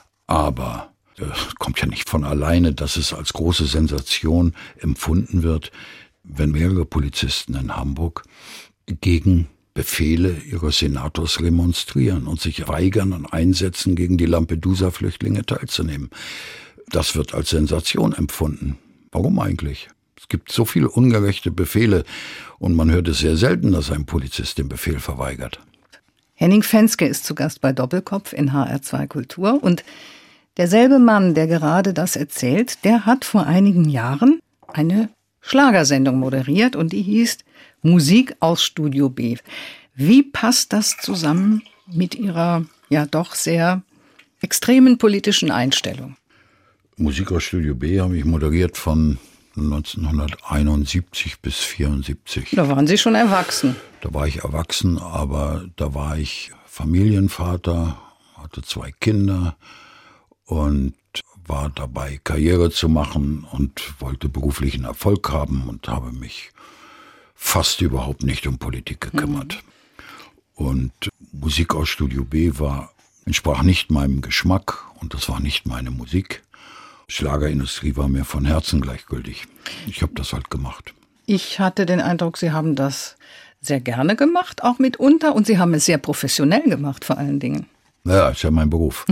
Speaker 3: Aber das kommt ja nicht von alleine, dass es als große Sensation empfunden wird, wenn mehrere Polizisten in Hamburg gegen Befehle ihres Senators remonstrieren und sich weigern, an Einsätzen gegen die Lampedusa-Flüchtlinge teilzunehmen. Das wird als Sensation empfunden. Warum eigentlich? Es gibt so viele ungerechte Befehle und man hört es sehr selten, dass ein Polizist den Befehl verweigert.
Speaker 2: Henning Fenske ist zu Gast bei Doppelkopf in HR2 Kultur und derselbe Mann, der gerade das erzählt, der hat vor einigen Jahren eine Schlagersendung moderiert und die hieß Musik aus Studio B. Wie passt das zusammen mit Ihrer ja doch sehr extremen politischen Einstellung?
Speaker 3: Musik aus Studio B habe ich moderiert von 1971 bis 1974.
Speaker 2: Da waren Sie schon erwachsen.
Speaker 3: Da war ich erwachsen, aber da war ich Familienvater, hatte 2 Kinder und war dabei, Karriere zu machen und wollte beruflichen Erfolg haben und habe mich fast überhaupt nicht um Politik gekümmert. Und Musik aus Studio B entsprach nicht meinem Geschmack und das war nicht meine Musik. Schlagerindustrie war mir von Herzen gleichgültig. Ich habe das halt gemacht.
Speaker 2: Ich hatte den Eindruck, Sie haben das sehr gerne gemacht, auch mitunter. Und Sie haben es sehr professionell gemacht, vor allen Dingen.
Speaker 3: Ja, ist ja mein Beruf.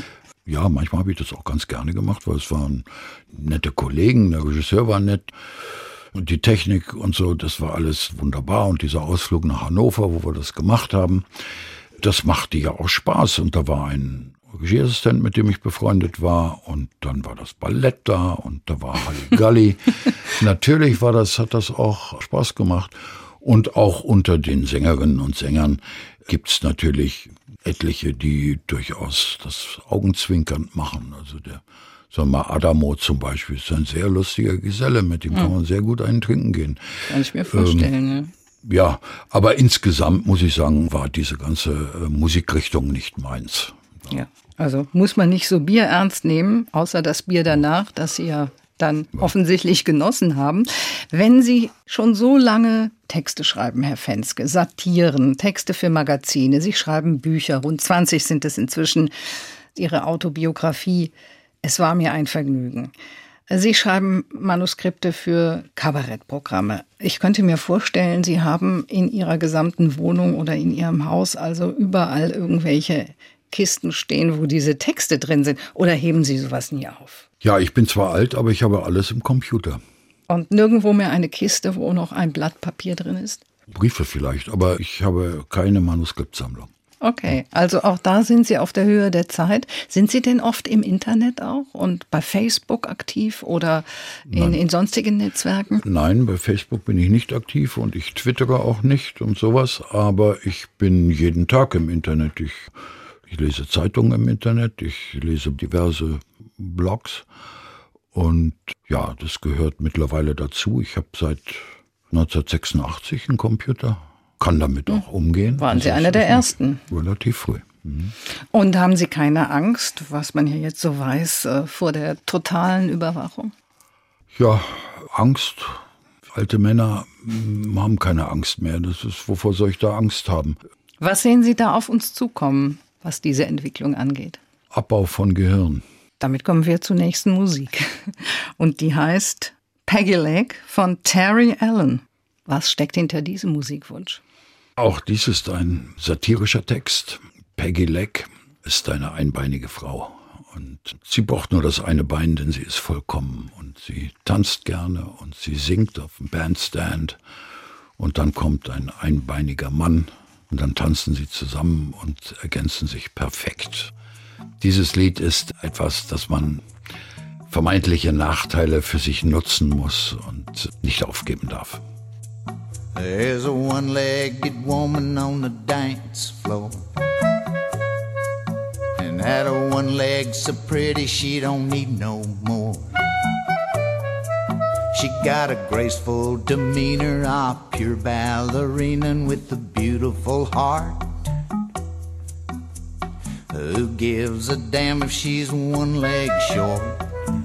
Speaker 3: Ja, manchmal habe ich das auch ganz gerne gemacht, weil es waren nette Kollegen, der Regisseur war nett. Und die Technik und so, das war alles wunderbar. Und dieser Ausflug nach Hannover, wo wir das gemacht haben, das machte ja auch Spaß. Und da war ein Regieassistent, mit dem ich befreundet war. Und dann war das Ballett da und da war Halligalli. Natürlich hat das auch Spaß gemacht. Und auch unter den Sängerinnen und Sängern gibt's natürlich etliche, die durchaus das augenzwinkernd machen. Also sagen wir mal, Adamo zum Beispiel ist ein sehr lustiger Geselle, mit dem kann man sehr gut einen trinken gehen.
Speaker 2: Kann ich mir vorstellen,
Speaker 3: ja, aber insgesamt muss ich sagen, war diese ganze Musikrichtung nicht meins.
Speaker 2: Ja, also muss man nicht so bierernst nehmen, außer das Bier danach, das Sie ja dann offensichtlich genossen haben. Wenn Sie schon so lange Texte schreiben, Herr Fenske, Satiren, Texte für Magazine, Sie schreiben Bücher, rund 20 sind es inzwischen, Ihre Autobiografie, es war mir ein Vergnügen. Sie schreiben Manuskripte für Kabarettprogramme. Ich könnte mir vorstellen, Sie haben in Ihrer gesamten Wohnung oder in Ihrem Haus also überall irgendwelche Kisten stehen, wo diese Texte drin sind. Oder heben Sie sowas nie auf?
Speaker 3: Ja, ich bin zwar alt, aber ich habe alles im Computer.
Speaker 2: Und nirgendwo mehr eine Kiste, wo noch ein Blatt Papier drin ist?
Speaker 3: Briefe vielleicht, aber ich habe keine Manuskriptsammlung.
Speaker 2: Okay, also auch da sind Sie auf der Höhe der Zeit. Sind Sie denn oft im Internet auch und bei Facebook aktiv oder in sonstigen Netzwerken?
Speaker 3: Nein, bei Facebook bin ich nicht aktiv und ich twittere auch nicht und sowas, aber ich bin jeden Tag im Internet. Ich lese Zeitungen im Internet, ich lese diverse Blogs und ja, das gehört mittlerweile dazu. Ich habe seit 1986 einen Computer. Kann damit auch umgehen.
Speaker 2: Waren Sie einer der Ersten?
Speaker 3: Relativ früh. Mhm.
Speaker 2: Und haben Sie keine Angst, was man hier jetzt so weiß, vor der totalen Überwachung?
Speaker 3: Ja, Angst. Alte Männer haben keine Angst mehr. Das ist, wovor soll ich da Angst haben?
Speaker 2: Was sehen Sie da auf uns zukommen, was diese Entwicklung angeht?
Speaker 3: Abbau von Gehirn.
Speaker 2: Damit kommen wir zur nächsten Musik. Und die heißt Peggy Leg von Terry Allen. Was steckt hinter diesem Musikwunsch?
Speaker 3: Auch dies ist ein satirischer Text. Peggy Leg ist eine einbeinige Frau und sie braucht nur das eine Bein, denn sie ist vollkommen und sie tanzt gerne und sie singt auf dem Bandstand und dann kommt ein einbeiniger Mann und dann tanzen sie zusammen und ergänzen sich perfekt. Dieses Lied ist etwas, das man vermeintliche Nachteile für sich nutzen muss und nicht aufgeben darf.
Speaker 5: There's a one-legged woman on the dance floor, and that one leg's so pretty she don't need no more. She got a graceful demeanor, a pure ballerina with a beautiful heart. Who gives a damn if she's one leg short?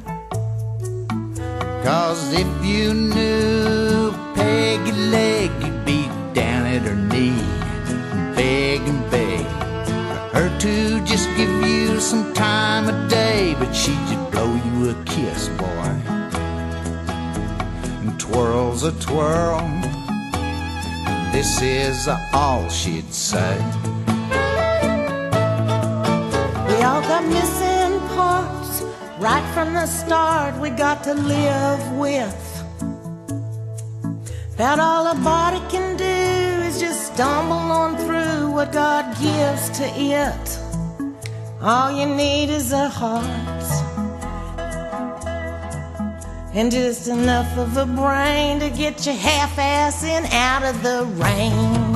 Speaker 5: 'Cause if you knew Peggy Leg, you'd be down at her knee, beg and beg her to just give you some time of day, but she'd just blow you a kiss, boy, and twirls a twirl. This is all she'd say.
Speaker 6: We all got missing parts. Right from the start, we got to live with. That all a body can do is just stumble on through what God gives to it. All you need is a heart. and just enough of a brain to get your half-ass in out of the rain.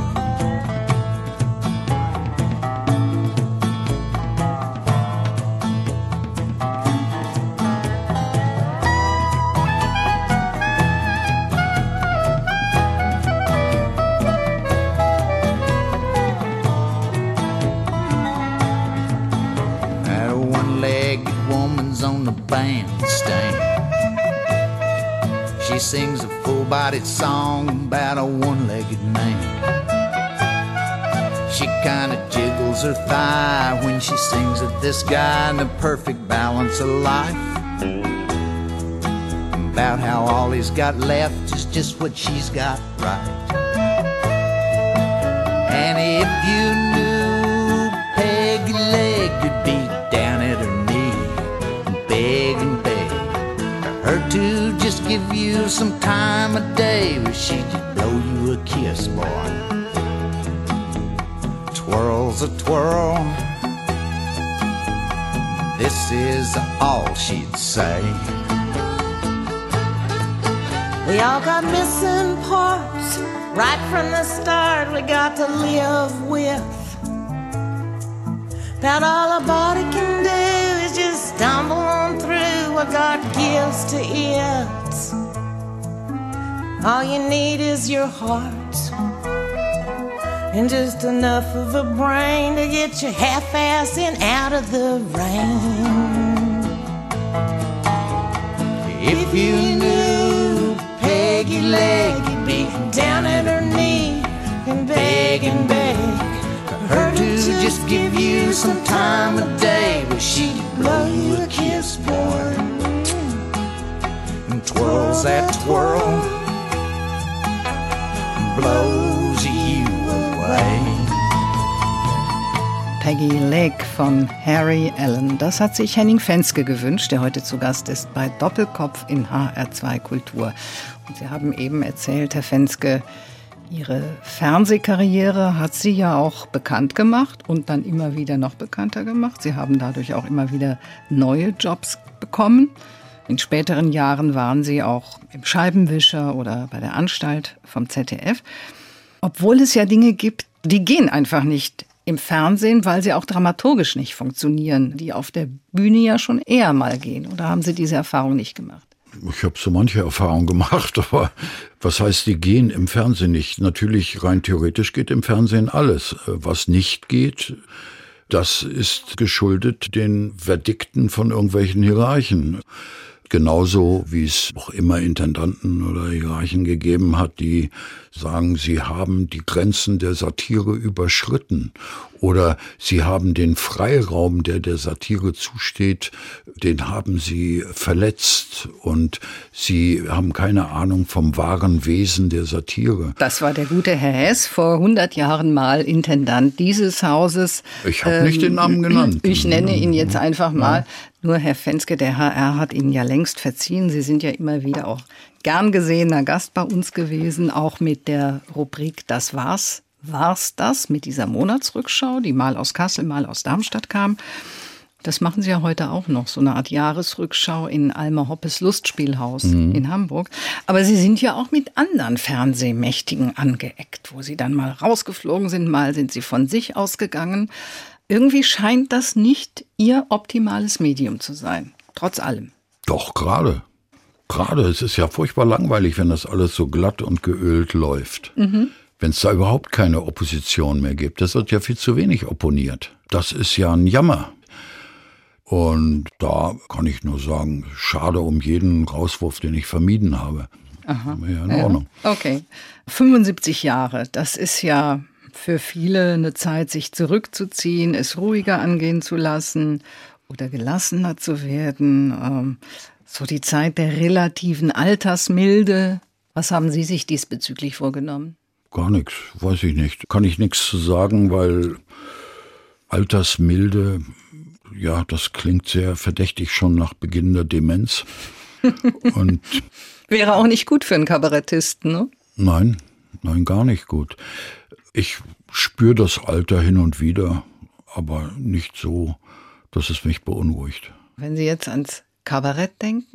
Speaker 5: Bandstand. She sings a full-bodied song about a one-legged man. She kinda jiggles her thigh when she sings of this guy and the perfect balance of life. About how all he's got left is just what she's got right. And if you knew Peggy Leg could be down at her beg and beg her to just give you some time of day, where she'd blow you a kiss, boy. Twirls a twirl, this is all she'd say.
Speaker 6: We all got missing parts right from the start we got to live with. About all a body can do is just stumble on through what God gives to it. All you need is your heart and just enough of a brain to get your half-ass in out of the rain.
Speaker 5: If you knew Peggy Leg, you'd be down at her knee and beg her to just give you some time of day, where she'd blow you a kiss, boy, and twirls that twirl, blows you away.
Speaker 2: Peggy Leg von Harry Allen. Das hat sich Henning Fenske gewünscht, der heute zu Gast ist bei Doppelkopf in HR2 Kultur. Und Sie haben eben erzählt, Herr Fenske, Ihre Fernsehkarriere hat Sie ja auch bekannt gemacht und dann immer wieder noch bekannter gemacht. Sie haben dadurch auch immer wieder neue Jobs bekommen. In späteren Jahren waren Sie auch im Scheibenwischer oder bei der Anstalt vom ZDF. Obwohl es ja Dinge gibt, die gehen einfach nicht im Fernsehen, weil sie auch dramaturgisch nicht funktionieren, die auf der Bühne ja schon eher mal gehen. Oder haben Sie diese Erfahrung nicht gemacht?
Speaker 3: Ich habe so manche Erfahrungen gemacht, aber was heißt, die gehen im Fernsehen nicht? Natürlich, rein theoretisch geht im Fernsehen alles. Was nicht geht, das ist geschuldet den Verdikten von irgendwelchen Hierarchen. Genauso wie es auch immer Intendanten oder Hierarchen gegeben hat, die sagen, sie haben die Grenzen der Satire überschritten oder sie haben den Freiraum, der Satire zusteht, den haben sie verletzt und sie haben keine Ahnung vom wahren Wesen der Satire.
Speaker 2: Das war der gute Herr Hess, vor 100 Jahren mal Intendant dieses Hauses.
Speaker 3: Ich habe nicht den Namen genannt.
Speaker 2: Ich nenne ihn jetzt einfach mal. Ja. Nur Herr Fenske, der HR hat Ihnen ja längst verziehen. Sie sind ja immer wieder auch gern gesehener Gast bei uns gewesen, auch mit der Rubrik Das war's das, mit dieser Monatsrückschau, die mal aus Kassel, mal aus Darmstadt kam. Das machen Sie ja heute auch noch, so eine Art Jahresrückschau in Alma Hoppes Lustspielhaus in Hamburg. Aber Sie sind ja auch mit anderen Fernsehmächtigen angeeckt, wo Sie dann mal rausgeflogen sind, mal sind Sie von sich ausgegangen. Irgendwie scheint das nicht Ihr optimales Medium zu sein, trotz allem.
Speaker 3: Doch, gerade. Es ist ja furchtbar langweilig, wenn das alles so glatt und geölt läuft. Wenn es da überhaupt keine Opposition mehr gibt. Das wird ja viel zu wenig opponiert. Das ist ja ein Jammer. Und da kann ich nur sagen, schade um jeden Rauswurf, den ich vermieden habe.
Speaker 2: Aha.
Speaker 3: Ja, in Ordnung.
Speaker 2: Okay. 75 Jahre, das ist ja für viele eine Zeit, sich zurückzuziehen, es ruhiger angehen zu lassen oder gelassener zu werden. So die Zeit der relativen Altersmilde. Was haben Sie sich diesbezüglich vorgenommen?
Speaker 3: Gar nichts, weiß ich nicht. Kann ich nichts zu sagen, weil Altersmilde, ja, das klingt sehr verdächtig schon nach Beginn der Demenz. Und
Speaker 2: wäre auch nicht gut für einen Kabarettisten, ne?
Speaker 3: Nein, gar nicht gut. Ich spüre das Alter hin und wieder, aber nicht so, dass es mich beunruhigt.
Speaker 2: Wenn Sie jetzt ans Kabarett denken,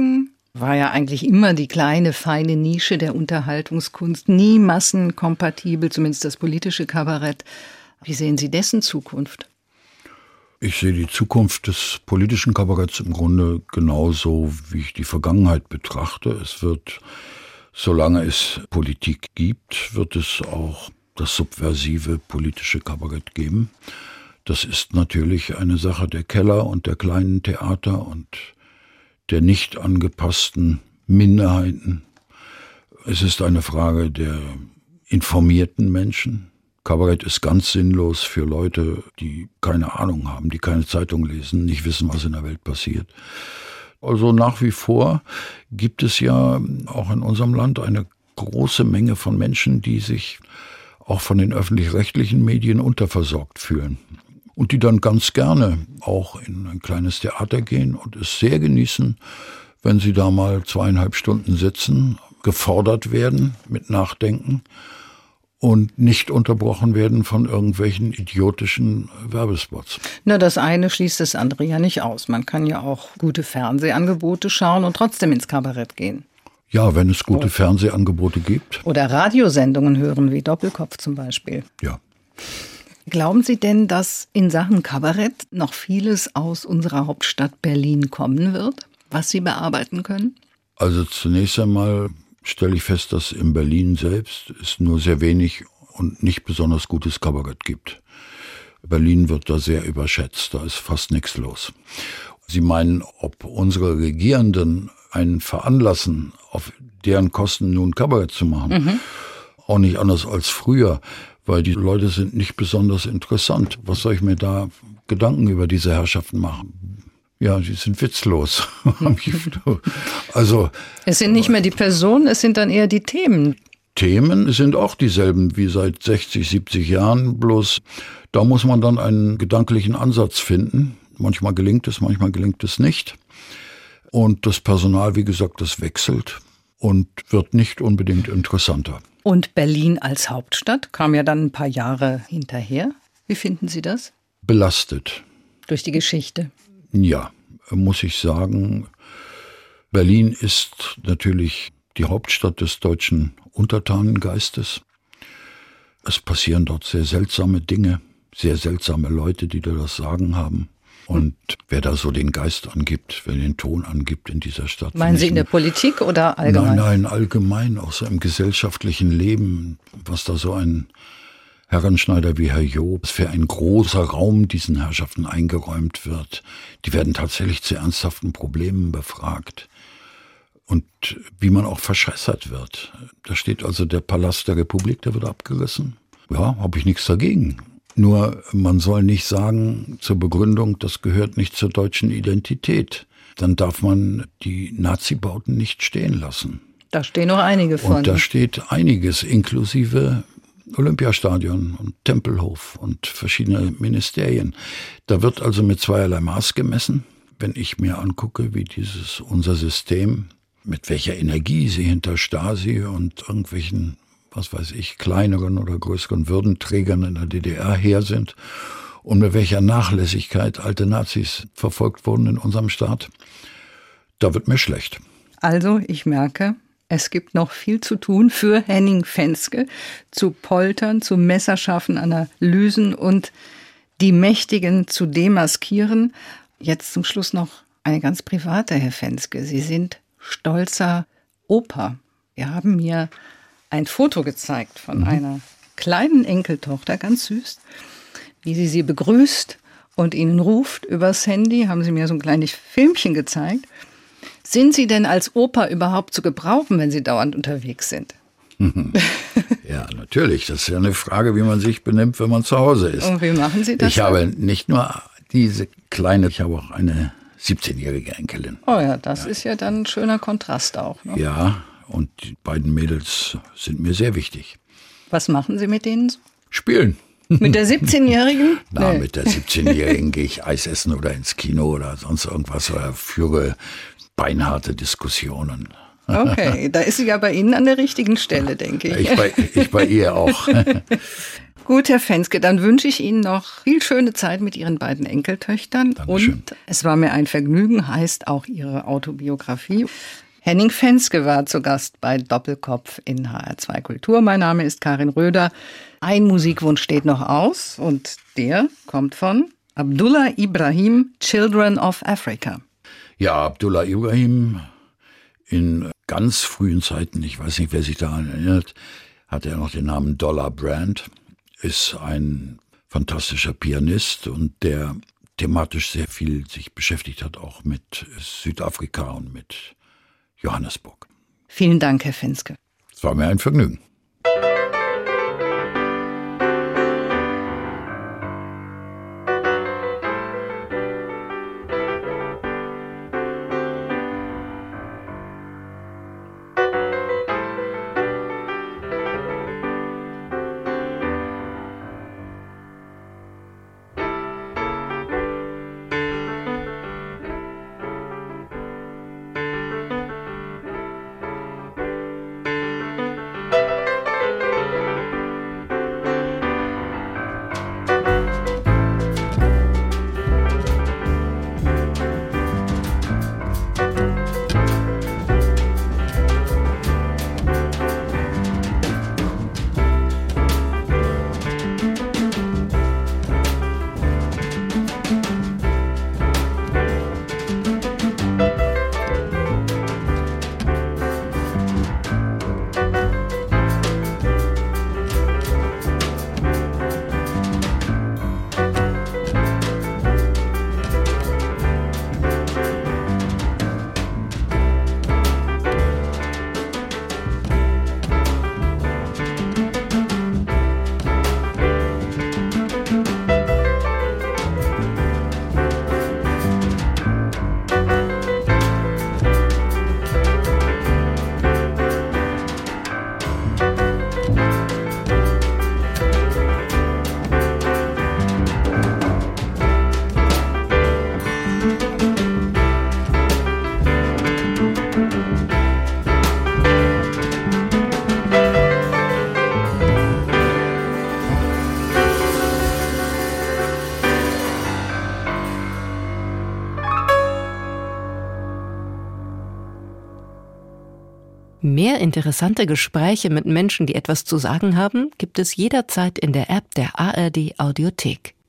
Speaker 2: war ja eigentlich immer die kleine, feine Nische der Unterhaltungskunst, nie massenkompatibel, zumindest das politische Kabarett. Wie sehen Sie dessen Zukunft?
Speaker 3: Ich sehe die Zukunft des politischen Kabaretts im Grunde genauso, wie ich die Vergangenheit betrachte. Es wird, solange es Politik gibt, wird es auch das subversive politische Kabarett geben. Das ist natürlich eine Sache der Keller und der kleinen Theater und der nicht angepassten Minderheiten. Es ist eine Frage der informierten Menschen. Kabarett ist ganz sinnlos für Leute, die keine Ahnung haben, die keine Zeitung lesen, nicht wissen, was in der Welt passiert. Also nach wie vor gibt es ja auch in unserem Land eine große Menge von Menschen, die sich auch von den öffentlich-rechtlichen Medien unterversorgt fühlen. Und die dann ganz gerne auch in ein kleines Theater gehen und es sehr genießen, wenn sie da mal 2,5 Stunden sitzen, gefordert werden mit Nachdenken und nicht unterbrochen werden von irgendwelchen idiotischen Werbespots.
Speaker 2: Na, das eine schließt das andere ja nicht aus. Man kann ja auch gute Fernsehangebote schauen und trotzdem ins Kabarett gehen.
Speaker 3: Ja, wenn es gute Fernsehangebote gibt.
Speaker 2: Oder Radiosendungen hören, wie Doppelkopf zum Beispiel.
Speaker 3: Ja.
Speaker 2: Glauben Sie denn, dass in Sachen Kabarett noch vieles aus unserer Hauptstadt Berlin kommen wird, was Sie bearbeiten können?
Speaker 3: Also zunächst einmal stelle ich fest, dass in Berlin selbst es nur sehr wenig und nicht besonders gutes Kabarett gibt. Berlin wird da sehr überschätzt, da ist fast nichts los. Sie meinen, ob unsere Regierenden einen veranlassen, auf deren Kosten nun Kabarett zu machen? Auch nicht anders als früher, weil die Leute sind nicht besonders interessant. Was soll ich mir da Gedanken über diese Herrschaften machen? Ja, die sind witzlos. Also
Speaker 2: es sind nicht mehr die Personen, es sind dann eher die Themen.
Speaker 3: Themen sind auch dieselben wie seit 60, 70 Jahren, bloß da muss man dann einen gedanklichen Ansatz finden. Manchmal gelingt es nicht. Und das Personal, wie gesagt, das wechselt und wird nicht unbedingt interessanter.
Speaker 2: Und Berlin als Hauptstadt kam ja dann ein paar Jahre hinterher. Wie finden Sie das?
Speaker 3: Belastet.
Speaker 2: Durch die Geschichte.
Speaker 3: Ja, muss ich sagen, Berlin ist natürlich die Hauptstadt des deutschen Untertanengeistes. Es passieren dort sehr seltsame Dinge, sehr seltsame Leute, die da das Sagen haben. Und wer da so den Geist angibt, wer den Ton angibt in dieser Stadt.
Speaker 2: Meinen Sie in der Politik oder allgemein?
Speaker 3: Nein, allgemein, auch so im gesellschaftlichen Leben, was da so ein Herrenschneider wie Herr Job, für ein großer Raum diesen Herrschaften eingeräumt wird. Die werden tatsächlich zu ernsthaften Problemen befragt. Und wie man auch verschässert wird. Da steht also der Palast der Republik, der wird abgerissen. Ja, habe ich nichts dagegen. Nur man soll nicht sagen zur Begründung, das gehört nicht zur deutschen Identität. Dann darf man die Nazi-Bauten nicht stehen lassen.
Speaker 2: Da stehen noch einige von.
Speaker 3: Und da steht einiges, inklusive Olympiastadion und Tempelhof und verschiedene Ministerien. Da wird also mit zweierlei Maß gemessen. Wenn ich mir angucke, wie unser System, mit welcher Energie sie hinter Stasi und irgendwelchen, was weiß ich, kleineren oder größeren Würdenträgern in der DDR her sind und mit welcher Nachlässigkeit alte Nazis verfolgt wurden in unserem Staat, da wird mir schlecht.
Speaker 2: Also, ich merke, es gibt noch viel zu tun für Henning Fenske, zu poltern, zu messerscharfen Analysen und die Mächtigen zu demaskieren. Jetzt zum Schluss noch eine ganz private, Herr Fenske. Sie sind stolzer Opa. Wir haben mir ein Foto gezeigt von einer kleinen Enkeltochter, ganz süß, wie sie begrüßt und ihnen ruft übers Handy. Haben Sie mir so ein kleines Filmchen gezeigt. Sind Sie denn als Opa überhaupt zu gebrauchen, wenn Sie dauernd unterwegs sind?
Speaker 3: Ja, natürlich. Das ist ja eine Frage, wie man sich benimmt, wenn man zu Hause ist.
Speaker 2: Und wie machen Sie das?
Speaker 3: Ich habe nicht nur diese kleine, ich habe auch eine 17-jährige Enkelin.
Speaker 2: Oh ja, das ist ja dann ein schöner Kontrast auch. Ne?
Speaker 3: Ja, und die beiden Mädels sind mir sehr wichtig.
Speaker 2: Was machen Sie mit denen?
Speaker 3: Spielen.
Speaker 2: Mit der 17-Jährigen?
Speaker 3: Na, mit der 17-Jährigen gehe ich Eis essen oder ins Kino oder sonst irgendwas oder führe beinharte Diskussionen.
Speaker 2: Okay, da ist sie ja bei Ihnen an der richtigen Stelle, denke ich.
Speaker 3: Ich bei ihr auch.
Speaker 2: Gut, Herr Fenske, dann wünsche ich Ihnen noch viel schöne Zeit mit Ihren beiden Enkeltöchtern.
Speaker 3: Dankeschön.
Speaker 2: Und es war mir ein Vergnügen, heißt auch Ihre Autobiografie. Henning Fenske war zu Gast bei Doppelkopf in HR2 Kultur. Mein Name ist Karin Röder. Ein Musikwunsch steht noch aus und der kommt von Abdullah Ibrahim, Children of Africa.
Speaker 3: Ja, Abdullah Ibrahim in ganz frühen Zeiten, ich weiß nicht, wer sich daran erinnert, hatte er noch den Namen Dollar Brand, ist ein fantastischer Pianist und der thematisch sehr viel sich beschäftigt hat, auch mit Südafrika und mit Johannesburg.
Speaker 2: Vielen Dank, Herr Fenske.
Speaker 3: Es war mir ein Vergnügen.
Speaker 7: Mehr interessante Gespräche mit Menschen, die etwas zu sagen haben, gibt es jederzeit in der App der ARD Audiothek.